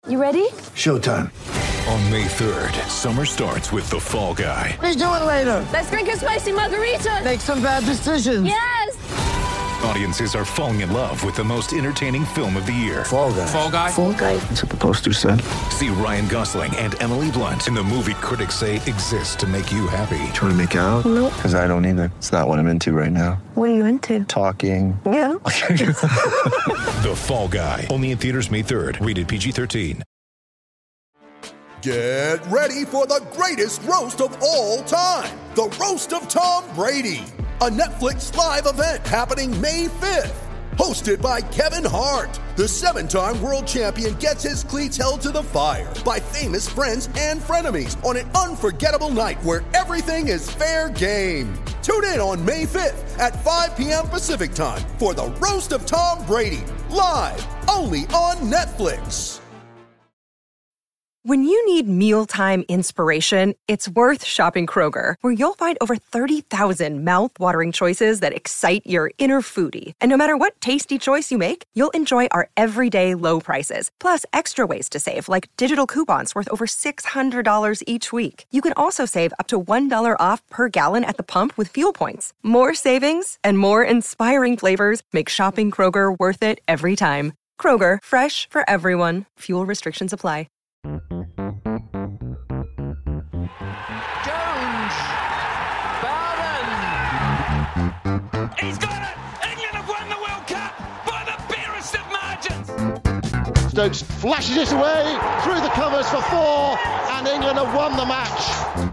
You ready? Showtime. On May 3rd, summer starts with The Fall Guy. Let's do it later. Let's drink a spicy margarita. Make some bad decisions. Yes! Audiences are falling in love with the most entertaining film of the year. Fall Guy. Fall Guy? Fall guy. That's what the poster said. See Ryan Gosling and Emily Blunt in the movie critics say exists to make you happy. Trying to make it out? Nope. Because I don't either. It's not what I'm into right now. What are you into? Talking. Yeah. The Fall Guy. Only in theaters May 3rd. Rated PG-13. Get ready for the greatest roast of all time. The Roast of Tom Brady. A Netflix live event happening May 5th. Hosted by Kevin Hart. The 7-time world champion gets his cleats held to the fire by famous friends and frenemies on an unforgettable night where everything is fair game. Tune in on May 5th at 5 p.m. Pacific time for the Roast of Tom Brady. Live only on Netflix. When you need mealtime inspiration, it's worth shopping Kroger, where you'll find over 30,000 mouth-watering choices that excite your inner foodie. And no matter what tasty choice you make, you'll enjoy our everyday low prices, plus extra ways to save, like digital coupons worth over $600 each week. You can also save up to $1 off per gallon at the pump with fuel points. More savings and more inspiring flavors make shopping Kroger worth it every time. Kroger, fresh for everyone. Fuel restrictions apply. Jones, Bowden. He's got it. England have won the World Cup by the barest of margins. Stokes flashes it away through the covers for 4, and England have won the match.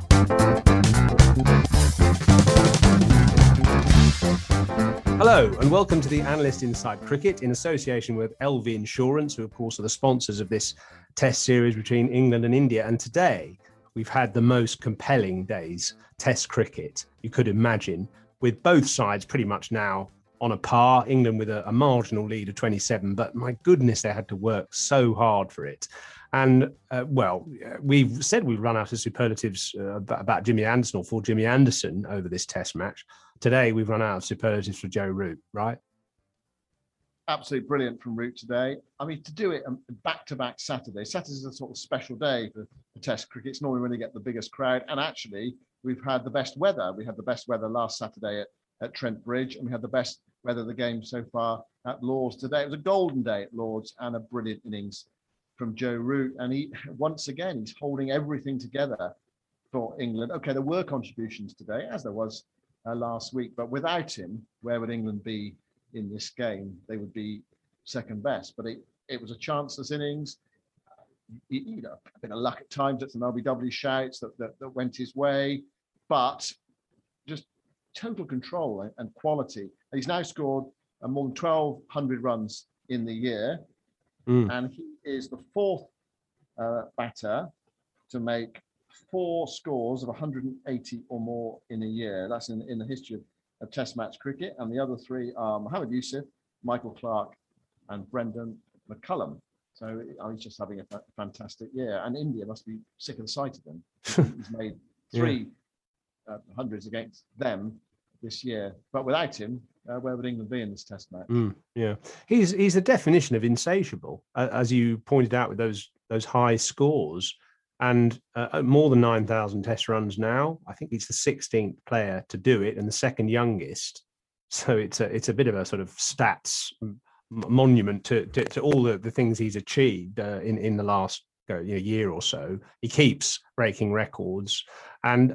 Hello and welcome to the Analyst Inside Cricket in association with LV Insurance, who of course are the sponsors of this Test series between England and India. And today we've had the most compelling days Test cricket you could imagine, with both sides pretty much now on a par. England with a marginal lead of 27, but my goodness, they had to work so hard for it. And we've said we've run out of superlatives about Jimmy Anderson or for Jimmy Anderson over this Test match. Today we've run out of superlatives for Joe Root, right? Absolutely brilliant from Root today. I mean, to do it back-to-back Saturday. Saturday's a sort of special day for Test cricket. It's normally when you get the biggest crowd. And actually, we've had the best weather. We had the best weather last Saturday at Trent Bridge, and we had the best weather of the game so far at Lords today. It was a golden day at Lords and a brilliant innings from Joe Root. And he, once again, he's holding everything together for England. Okay, there were contributions today, as there was last week, but without him, where would England be in this game? They would be second best. But it was a chanceless innings. A bit of luck at times at some LBW shouts that went his way, but just total control and quality. And he's now scored more than 1,200 runs in the year, and he is the fourth batter to make 4 scores of 180 or more in a year. That's in the history of Test match cricket. And the other 3 are Mohammad Yusuf, Michael Clarke, and Brendan McCullum. So he's just having a fantastic year. And India must be sick of the sight of him. He's made 3 hundreds against them this year. But without him, where would England be in this Test match? He's the definition of insatiable, as you pointed out with those high scores. And more than 9,000 Test runs now. I think he's the 16th player to do it and the second youngest. So it's a bit of a sort of stats monument to all the things he's achieved in the last year or so. He keeps breaking records, and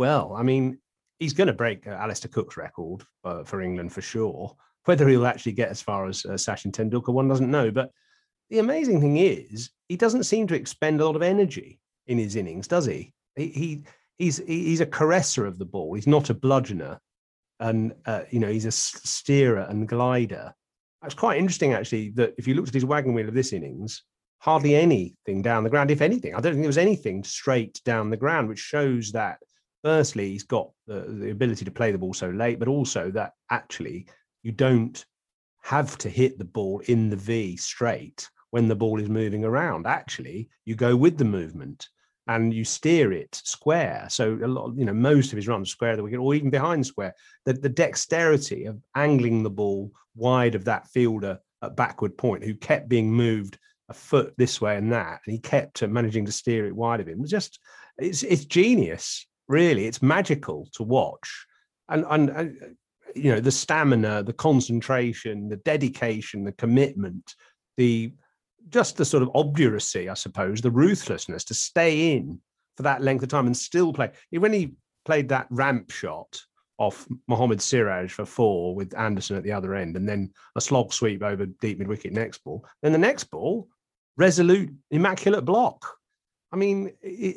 he's going to break Alistair Cook's record for England for sure. Whether he'll actually get as far as Sachin Tendulkar, one doesn't know. But the amazing thing is, he doesn't seem to expend a lot of energy in his innings, does he? He's a caresser of the ball. He's not a bludgeoner, and he's a steerer and glider. It's quite interesting, actually, that if you looked at his wagon wheel of this innings, hardly anything down the ground. If anything, I don't think there was anything straight down the ground, which shows that, firstly, he's got the ability to play the ball so late, but also that actually you don't have to hit the ball in the V straight when the ball is moving around. Actually, you go with the movement and you steer it square. So a lot, most of his runs square the wicket or even behind square. The dexterity of angling the ball wide of that fielder at backward point, who kept being moved a foot this way and that, and he kept managing to steer it wide of him. It's genius, really. It's magical to watch, and you know, the stamina, the concentration, the dedication, the commitment, the sort of obduracy, I suppose, the ruthlessness to stay in for that length of time and still play. When he played that ramp shot off Mohamed Siraj for 4 with Anderson at the other end, and then a slog sweep over deep mid-wicket next ball. Then the next ball, resolute, immaculate block. I mean,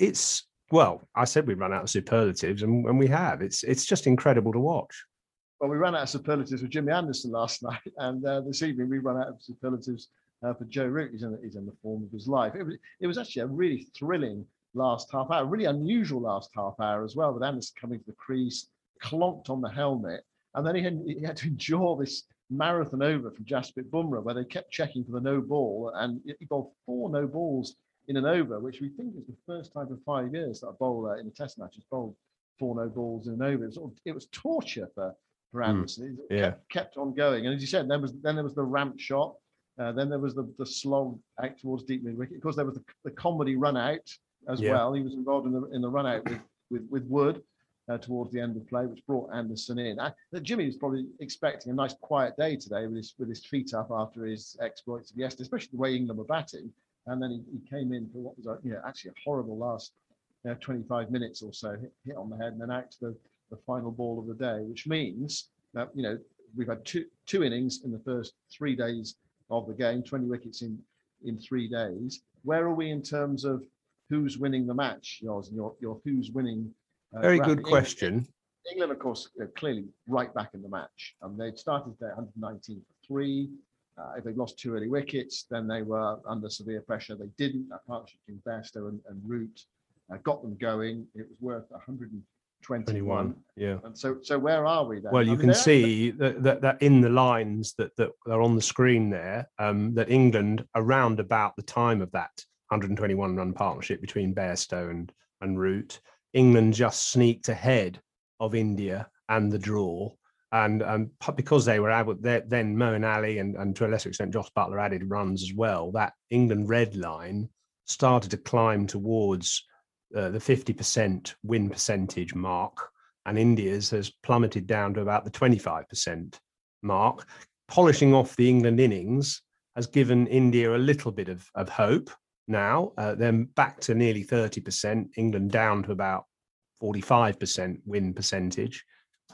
I said we'd run out of superlatives, and we have. It's just incredible to watch. Well, we ran out of superlatives with Jimmy Anderson last night, and this evening we run out of superlatives for Joe Root. He's in the form of his life. It was actually a really thrilling last half hour, really unusual last half hour as well, with Anderson coming to the crease, clonked on the helmet, and then he had to endure this marathon over from Jasprit Bumrah, where they kept checking for the no ball, and he bowled 4 no balls in an over, which we think is the first time in 5 years that a bowler in a Test match has bowled 4 no balls in an over. It was torture for Anderson. It kept on going, and as you said, then there was the ramp shot, then there was the slog out towards deep mid wicket. Of course, there was the comedy run out as well. He was involved in the run out with Wood. Towards the end of play, which brought Anderson in. Jimmy was probably expecting a nice quiet day today with his feet up after his exploits of yesterday, especially the way England were batting. And then he came in for what was actually a horrible last 25 minutes or so, hit on the head, and then out to the final ball of the day, which means that we've had two innings in the first 3 days of the game, 20 wickets in 3 days. Where are we in terms of who's winning the match, yours and your who's winning? Very good question. England, of course, clearly right back in the match. They'd started their 119 for 3. If they'd lost 2 early wickets, then they were under severe pressure. They didn't. That partnership between Bairstow and Root got them going. It was worth 121. Yeah. And so where are we then? Well, you can see that in the lines that are on the screen there, that England, around about the time of that 121 run partnership between Bairstow and Root, England just sneaked ahead of India and the draw. And because they were able, then Moeen Ali and to a lesser extent Joss Buttler added runs as well, that England red line started to climb towards the 50% win percentage mark, and India's has plummeted down to about the 25% mark. Polishing off the England innings has given India a little bit of hope. Now, then back to nearly 30%, England down to about 45% win percentage.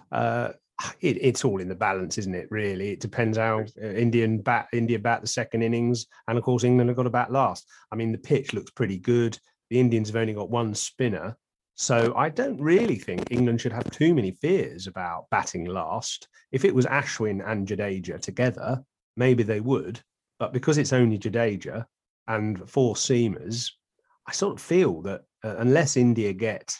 It's all in the balance, isn't it, really? It depends how India bat the second innings. And, of course, England have got to bat last. I mean, the pitch looks pretty good. The Indians have only got 1 spinner. So I don't really think England should have too many fears about batting last. If it was Ashwin and Jadeja together, maybe they would. But because it's only Jadeja and 4 seamers, I sort of feel that unless India get,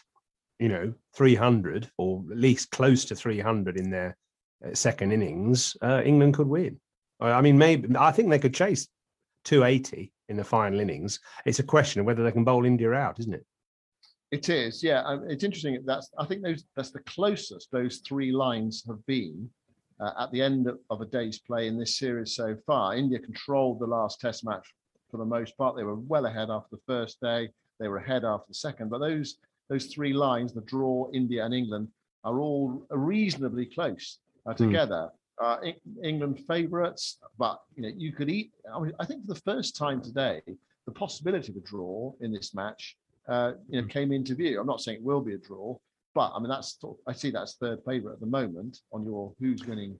300 or at least close to 300 in their second innings, England could win. I mean, I think they could chase 280 in the final innings. It's a question of whether they can bowl India out, isn't it? It is, yeah. It's interesting. I think that's the closest those 3 lines have been at the end of a day's play in this series so far. India controlled the last Test match for the most part. They were well ahead after the first day. They were ahead after the second. But those 3 lines, the draw, India and England, are all reasonably close together. England favourites, but you could eat. I think for the first time today, the possibility of a draw in this match, came into view. I'm not saying it will be a draw, but I mean I see that's third favourite at the moment on your who's winning.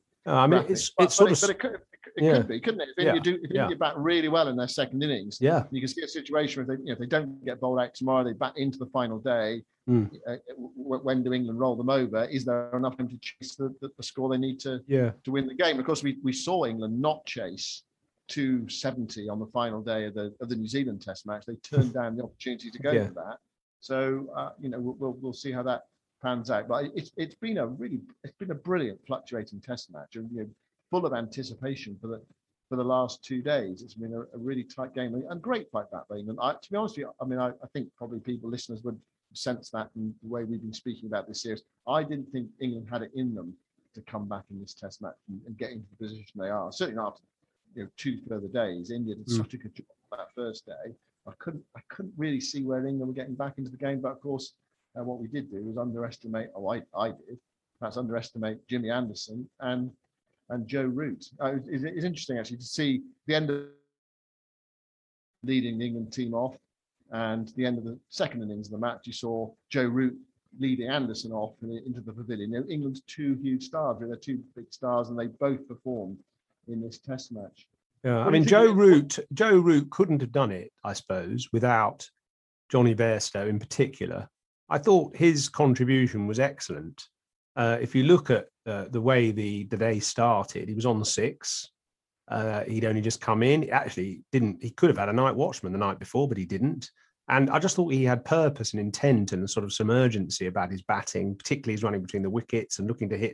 It could be, couldn't it? If India bat really well in their second innings, you can see a situation where if they don't get bowled out tomorrow, they bat into the final day. When do England roll them over? Is there enough time to chase the score they need to win the game? Of course, we saw England not chase 270 on the final day of the New Zealand Test match. They turned down the opportunity to go for that. So we'll see how that pans out. But it's been a brilliant fluctuating Test match, and full of anticipation for the last 2 days. It's been a really tight game and great fight back by England. To be honest with you, I mean, I think probably listeners would sense that in the way we've been speaking about this series. I didn't think England had it in them to come back in this Test match and get into the position they are. Certainly not after 2 further days. India did such a good job that first day, I couldn't really see where England were getting back into the game. But of course, what we did do was underestimate. I did. Perhaps underestimate Jimmy Anderson and Joe Root. It's interesting actually to see the end of leading the England team off, and the end of the second innings of the match, you saw Joe Root leading Anderson off into the pavilion. England's two huge stars, they're two big stars, and they both performed in this Test match. Yeah, I mean, Joe Root couldn't have done it, I suppose, without Johnny Bairstow in particular. I thought his contribution was excellent. If you look at the way the day started, he was on 6. He'd only just come in. He could have had a night watchman the night before, but he didn't. And I just thought he had purpose and intent and sort of some urgency about his batting, particularly his running between the wickets and looking to hit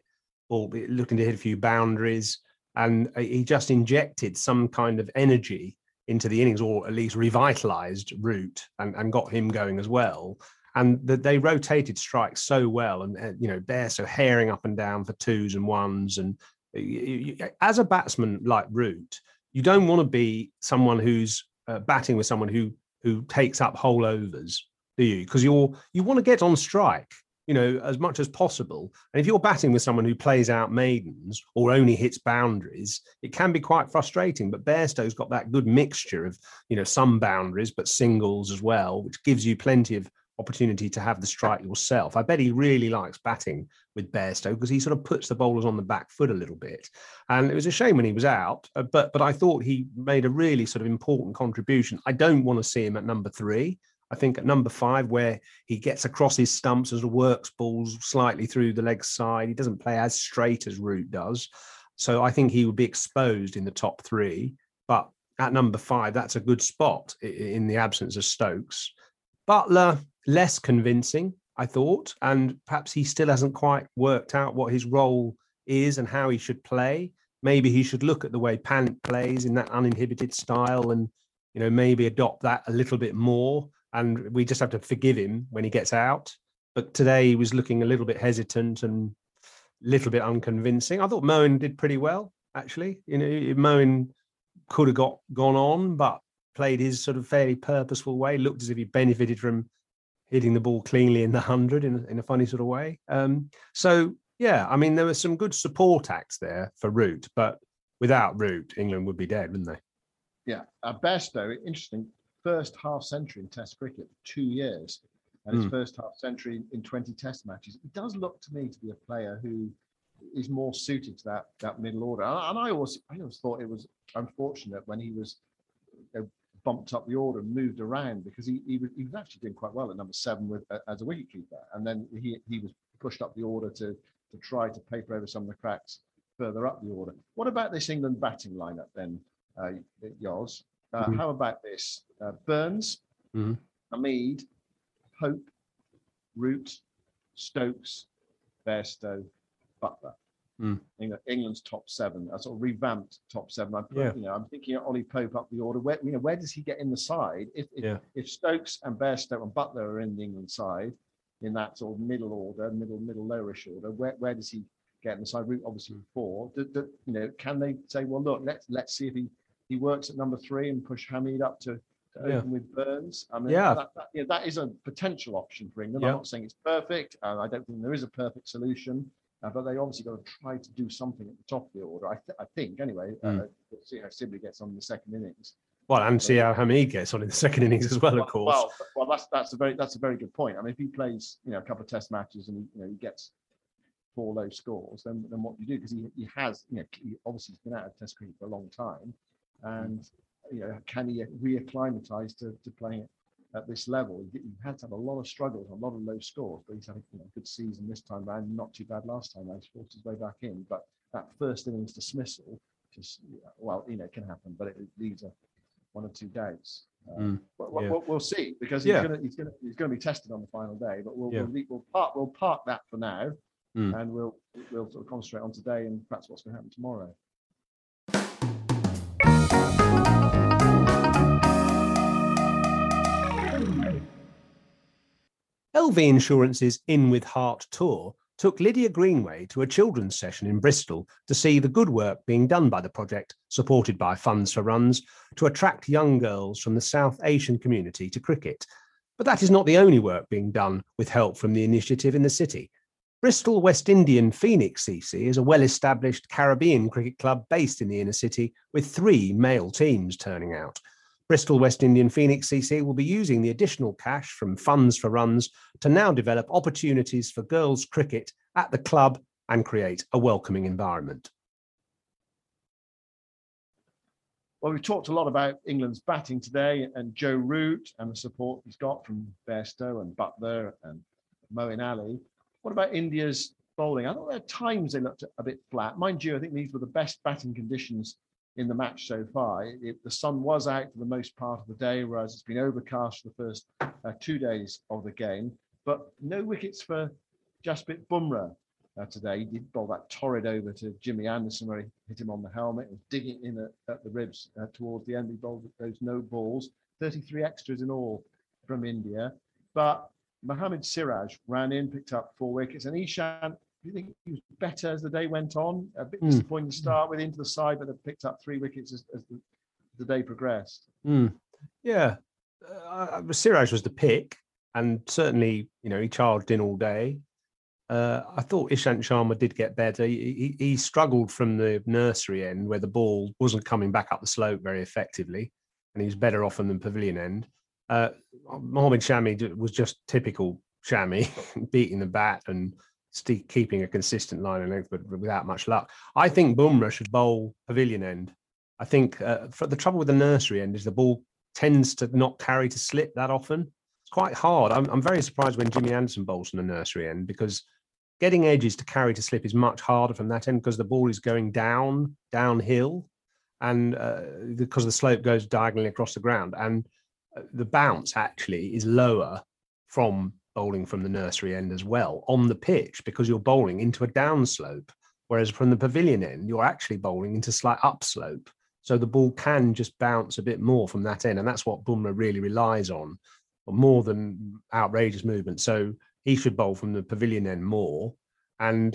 a few boundaries. And he just injected some kind of energy into the innings, or at least revitalised Root and got him going as well. And they rotated strikes so well, and Bairstow herring up and down for 2s and 1s. And as a batsman like Root, you don't want to be someone who's batting with someone who takes up whole overs, do you? Because you want to get on strike, as much as possible. And if you're batting with someone who plays out maidens or only hits boundaries, it can be quite frustrating. But Bairstow's got that good mixture of, some boundaries, but singles as well, which gives you plenty of opportunity to have the strike yourself. I bet he really likes batting with Bairstow because he sort of puts the bowlers on the back foot a little bit. And it was a shame when he was out, but I thought he made a really sort of important contribution. I don't want to see him at number 3. I think at number 5, where he gets across his stumps and works balls slightly through the leg side, he doesn't play as straight as Root does. So I think he would be exposed in the top 3. But at number 5, that's a good spot in the absence of Stokes. Buttler, less convincing, I thought, and perhaps he still hasn't quite worked out what his role is and how he should play. Maybe he should look at the way Pant plays in that uninhibited style and, maybe adopt that a little bit more. And we just have to forgive him when he gets out. But today he was looking a little bit hesitant and a little bit unconvincing. I thought Moeen did pretty well, actually. Moeen could have gone on, but played his sort of fairly purposeful way, looked as if he benefited from hitting the ball cleanly in the 100 in a funny sort of way. There were some good support acts there for Root, but without Root, England would be dead, wouldn't they? Yeah, Bairstow, interesting, first half century in Test cricket for 2 years, and his first half century in 20 Test matches. It does look to me to be a player who is more suited to that middle order. And I always thought it was unfortunate when he was bumped up the order and moved around, because he was actually doing quite well at number 7 as a wicketkeeper, and then he was pushed up the order to try to paper over some of the cracks further up the order. What about this England batting lineup then, Yoz? How about this? Burns, Hamid, Pope, Root, Stokes, Bairstow, Buttler. England's top 7, a sort of revamped top 7. I'm thinking of Ollie Pope up the order. Where does he get in the side? If Stokes and Bairstow and Buttler are in the England side, in that sort of middle order, middle lowerish order, where does he get in the side? Root obviously 4. Can they say, well, look, let's see if he works at number 3 and push Hamid up to open with Burns? I mean, that is a potential option for England. I'm not saying it's perfect. I don't think there is a perfect solution. But they obviously got to try to do something at the top of the order. I think anyway. We'll see how Sibley gets on in the second innings. Well, and see how Hamid gets on in the second innings as well, of course. Well, that's a very good point. I mean, if he plays, a couple of Test matches and he gets 4 low scores, then what do you do? Because he has, he obviously has been out of Test cricket for a long time, and can he reacclimatise to playing at this level? He had to have a lot of struggles, a lot of low scores, but he's had a good season this time round. Not too bad last time round. He's forced his way back in, but that first innings dismissal, can happen, but it leaves 1 or 2 doubts. We'll see, because he's going to be tested on the final day. But we'll park that for now, and we'll sort of concentrate on today and perhaps what's going to happen tomorrow. LV Insurance's In With Heart tour took Lydia Greenway to a children's session in Bristol to see the good work being done by the project, supported by Funds for Runs, to attract young girls from the South Asian community to cricket. But that is not the only work being done with help from the initiative in the city. Bristol West Indian Phoenix CC is a well-established Caribbean cricket club based in the inner city with 3 male teams turning out. Bristol West Indian Phoenix CC will be using the additional cash from Funds for Runs to now develop opportunities for girls' cricket at the club and create a welcoming environment. Well, we've talked a lot about England's batting today and Joe Root and the support he's got from Bairstow and Butler and Moeen Ali. What about India's bowling? I thought there are times they looked a bit flat. Mind you, I think these were the best batting conditions in the match so far. The sun was out for the most part of the day, whereas it's been overcast for the first 2 days of the game. But no wickets for Jasprit Bumrah today. He did bowl that torrid over to Jimmy Anderson where he hit him on the helmet and digging in at the ribs towards the end. He bowled those no balls, 33 extras in all from India. But Mohammad Siraj ran in, picked up 4 wickets, and Ishan, do you think he was better as the day went on? A bit disappointing to start with into the side, but they picked up 3 wickets as the day progressed. Yeah, Siraj was the pick, and certainly, he charged in all day. I thought Ishant Sharma did get better. He struggled from the nursery end where the ball wasn't coming back up the slope very effectively, and he was better off on the pavilion end. Mohammad Shami was just typical Shami, beating the bat and keeping a consistent line of length, but without much luck. I think Bumrah should bowl pavilion end. I think for the trouble with the nursery end is the ball tends to not carry to slip that often. It's quite hard. I'm very surprised when Jimmy Anderson bowls from the nursery end, because getting edges to carry to slip is much harder from that end because the ball is going downhill, and because the slope goes diagonally across the ground, and the bounce actually is lower from bowling from the nursery end as well on the pitch, because you're bowling into a downslope, whereas from the pavilion end you're actually bowling into slight upslope, so the ball can just bounce a bit more from that end, and that's what Bumrah really relies on, more than outrageous movement. So he should bowl from the pavilion end more. And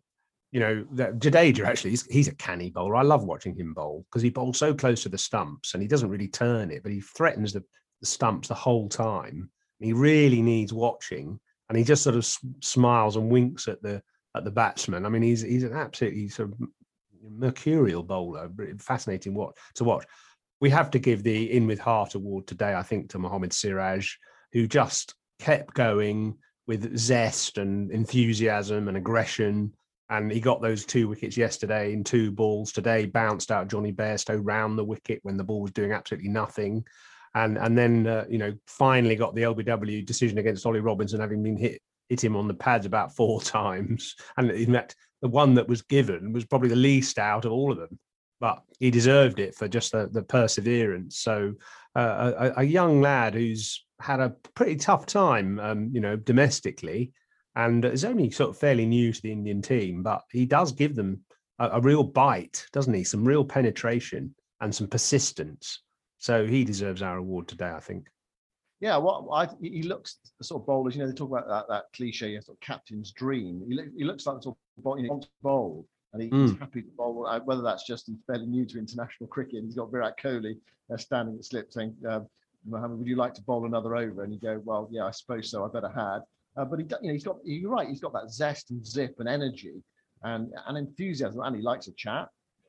Jadeja, actually, he's a canny bowler. I love watching him bowl because he bowls so close to the stumps and he doesn't really turn it, but he threatens the stumps the whole time. He really needs watching, and he just sort of smiles and winks at the batsman. I mean, he's an absolutely sort of mercurial bowler, fascinating to watch. We have to give the In With Heart award today, I think, to Mohammad Siraj, who just kept going with zest and enthusiasm and aggression. And he got those 2 wickets yesterday in 2 balls. Today bounced out Johnny Bairstow round the wicket when the ball was doing absolutely nothing. And then, finally got the LBW decision against Ollie Robinson, having been hit him on the pads about 4 times. And in fact, the one that was given was probably the least out of all of them. But he deserved it for just the perseverance. So a young lad who's had a pretty tough time, domestically, and is only sort of fairly new to the Indian team, but he does give them a real bite, doesn't he? Some real penetration and some persistence. So he deserves our award today, I think. Yeah, he looks the sort of bowlers, they talk about that cliche, sort of captain's dream. He looks like the sort of bowler, he wants to bowl. And he's happy to bowl, whether that's just he's fairly new to international cricket. He's got Virat Kohli standing at slip saying, Mohammed, would you like to bowl another over? And you go, well, yeah, I suppose so. I better had. But you're right. He's got that zest and zip and energy and enthusiasm. And he likes a chat.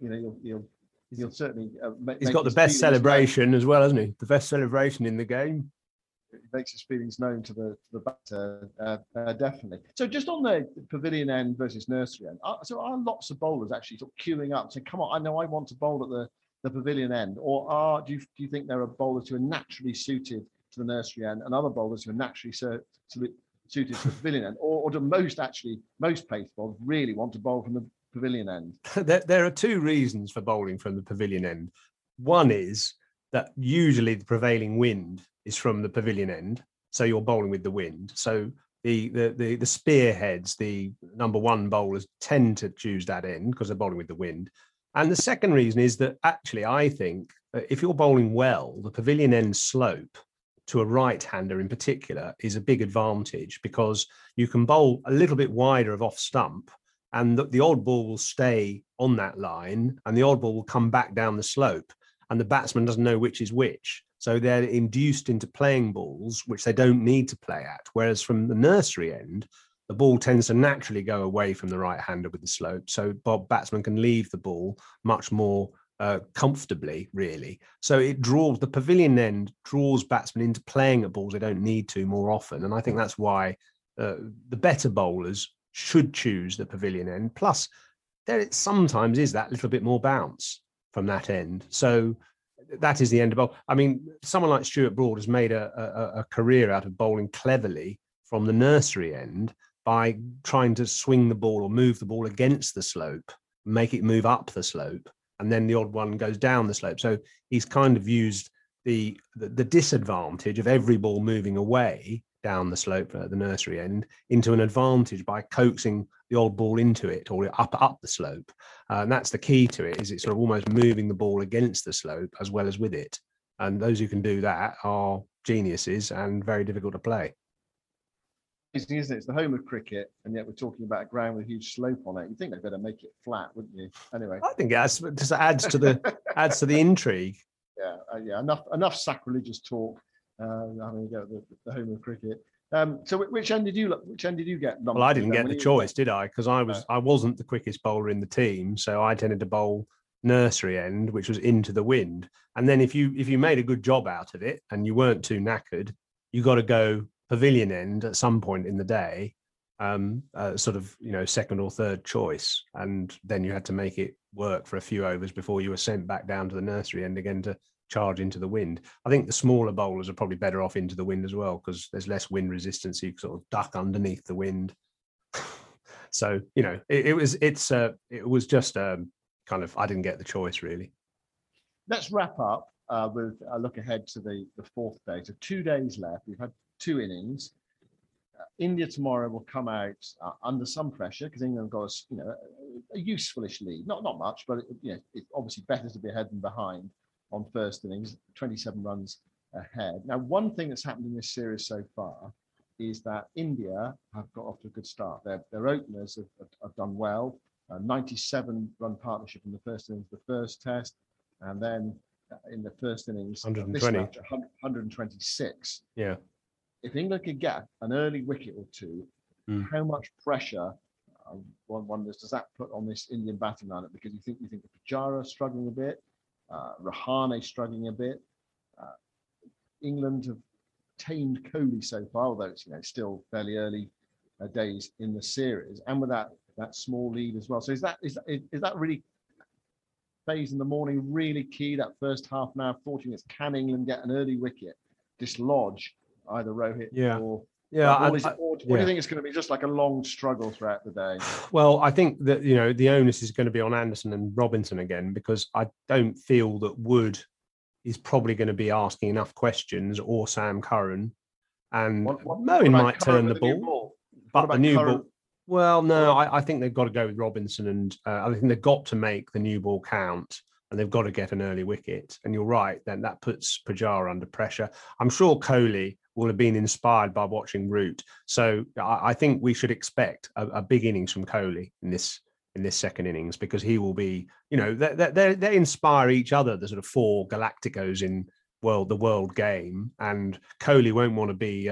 He'll certainly. He's got the best celebration as well, hasn't he? The best celebration in the game. It makes his feelings known to the batter, definitely. So just on the pavilion end versus nursery end, so are lots of bowlers actually sort of queuing up saying, come on, I know I want to bowl at the pavilion end? Or do you think there are bowlers who are naturally suited to the nursery end and other bowlers who are naturally suited to the pavilion end? Or do most pace bowlers really want to bowl from the pavilion end? There are 2 reasons for bowling from the pavilion end. One is that usually the prevailing wind is from the pavilion end, so you're bowling with the wind. So the spearheads, the number 1 bowlers, tend to choose that end because they're bowling with the wind. And the second reason is that actually I think if you're bowling well, the pavilion end slope to a right-hander in particular is a big advantage, because you can bowl a little bit wider of off stump, and the odd ball will stay on that line, and the odd ball will come back down the slope, and the batsman doesn't know which is which. So they're induced into playing balls which they don't need to play at. Whereas from the nursery end, the ball tends to naturally go away from the right-hander with the slope. So batsman can leave the ball much more comfortably, really. So it draws, the pavilion end draws batsmen into playing at balls they don't need to more often. And I think that's why the better bowlers should choose the pavilion end. Plus, there it sometimes is that little bit more bounce from that end. So that is the end of bowl. I mean, someone like Stuart Broad has made a career out of bowling cleverly from the nursery end by trying to swing the ball or move the ball against the slope, make it move up the slope, and then the odd one goes down the slope. So he's kind of used the disadvantage of every ball moving away down the slope at the nursery end into an advantage by coaxing the odd ball into it or up the slope. And that's the key to it, is it's sort of almost moving the ball against the slope as well as with it. And those who can do that are geniuses and very difficult to play. Isn't it? It's the home of cricket, and yet we're talking about a ground with a huge slope on it. You think they better make it flat, wouldn't you? Anyway, I think it just adds to the intrigue. Yeah. Enough sacrilegious talk. Having to go to the home of cricket. So which end did you get? Well, I didn't get the choice, did I? Because I wasn't the quickest bowler in the team, so I tended to bowl nursery end, which was into the wind. And then if you made a good job out of it and you weren't too knackered, you got to go pavilion end at some point in the day, sort of, second or third choice. And then you had to make it work for a few overs before you were sent back down to the nursery end again to charge into the wind. I think the smaller bowlers are probably better off into the wind as well, because there's less wind resistance. So you can sort of duck underneath the wind. So, it was just kind of, I didn't get the choice really. Let's wrap up with a look ahead to the fourth day. So 2 days left. We've had 2 innings. India tomorrow will come out under some pressure because England got a useful-ish lead. Not much, but it's obviously better to be ahead than behind on first innings, 27 runs ahead. Now, one thing that's happened in this series so far is that India have got off to a good start. Their openers have done well. 97-run partnership in the first innings, the first test, and then in the first innings, 120. 126. Yeah. If England could get an early wicket or two, how much pressure, one wonders, does that put on this Indian batting lineup? Because you think the Pujara struggling a bit, Rahane struggling a bit. England have tamed Kohli so far, although it's still fairly early days in the series, and with that small lead as well. So is that really phase in the morning really key? That first half an hour, 40 minutes, can England get an early wicket, dislodge either Rohit or? Yeah, or do you think it's going to be just like a long struggle throughout the day? Well, I think that, the onus is going to be on Anderson and Robinson again, because I don't feel that Wood is probably going to be asking enough questions, or Sam Curran. And Moeen might turn the ball. But the new ball. Well, no, I think they've got to go with Robinson, and I think they've got to make the new ball count, and they've got to get an early wicket. And you're right, then that puts Pujara under pressure. I'm sure Kohli will have been inspired by watching Root. So I think we should expect a big innings from Kohli in this second innings, because he will be, they inspire each other, the sort of 4 Galacticos in the world game, and Kohli won't want to be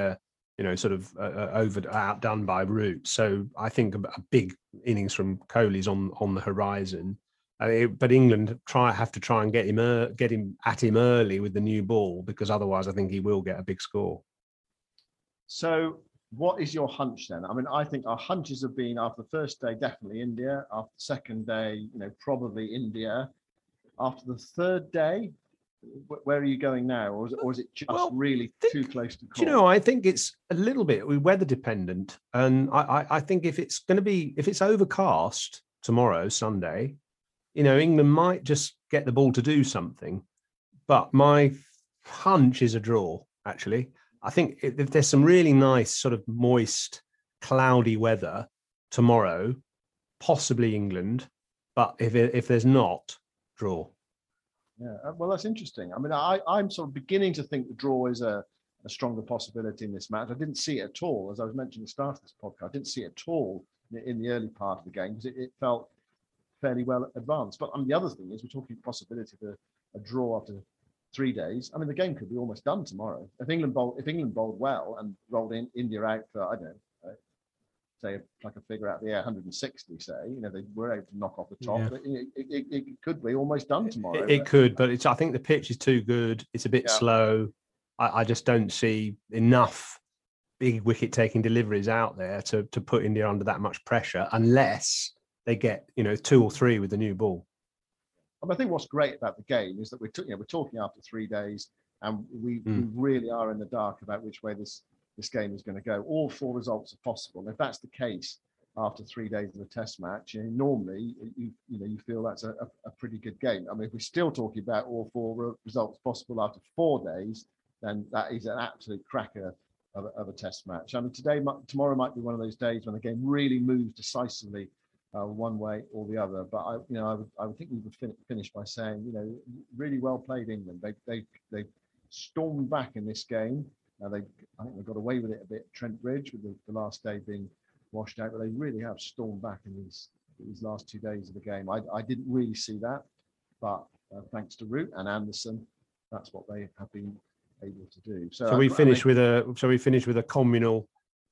outdone by Root. So I think a big innings from Kohli's on the horizon. But England have to try and get him at him early with the new ball, because otherwise I think he will get a big score. So what is your hunch then? I mean, I think our hunches have been, after the first day, definitely India. After the second day, probably India. After the third day, where are you going now? Or is it just really too close to call? I think it's a little bit weather dependent. And I think if it's overcast tomorrow, Sunday, England might just get the ball to do something. But my hunch is a draw, actually. I think if there's some really nice sort of moist, cloudy weather tomorrow, possibly England. But if there's not, draw. Yeah, well, that's interesting. I mean, I'm sort of beginning to think the draw is a a stronger possibility in this match. I didn't see it at all, as I was mentioning at the start of this podcast. I didn't see it at all in the early part of the game because it felt fairly well advanced. But the other thing is, we're talking possibility of a draw after 3 days. I mean, the game could be almost done tomorrow if England bowled well and rolled India out for, I don't know, say like a figure out the air 160. Say, they were able to knock off the top. Yeah. It could be almost done tomorrow. It could, but I think the pitch is too good. It's a bit slow. I just don't see enough big wicket taking deliveries out there to put India under that much pressure, unless they get 2 or 3 with the new ball. I think what's great about the game is that we're talking after 3 days, and we really are in the dark about which way this game is going to go. All 4 results are possible. If that's the case after 3 days of a test match, normally you feel that's a pretty good game. I mean, if we're still talking about all 4 results possible after 4 days, then that is an absolute cracker of a test match. I mean, tomorrow might be one of those days when the game really moves decisively one way or the other. But I would think we would finish by saying, really well played England. They stormed back in this game. I think they got away with it a bit at Trent Bridge with the last day being washed out, but they really have stormed back in these last 2 days of the game. I didn't really see that, but thanks to Root and Anderson, that's what they have been able to do. So we finish with a communal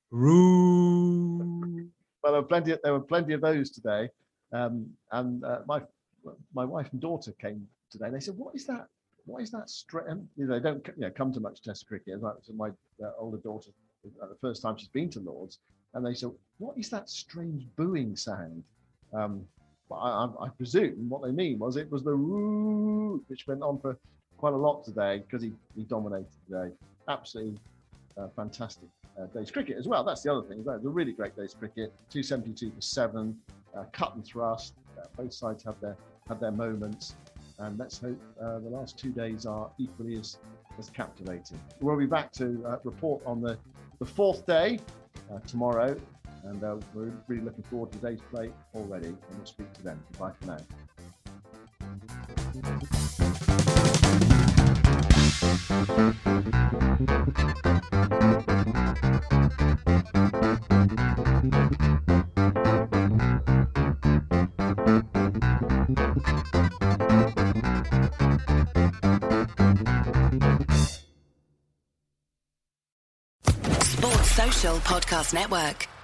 Root. Well, there were plenty of those today, and my wife and daughter came today. And they said, "What is that? What is that?" They don't come to much Test cricket. So my older daughter, the first time she's been to Lords, and they said, "What is that strange booing sound?" I presume what they mean was it was the Root, which went on for quite a lot today because he dominated today. Absolutely fantastic day's cricket as well. That's the other thing. It was a really great day's cricket. 272 for 7, cut and thrust. Both sides had their moments, and let's hope the last 2 days are equally as captivating. We'll be back to report on the 4th day tomorrow, and we're really looking forward to today's play already, and we'll speak to them. Goodbye for now. Sports Social Podcast Network.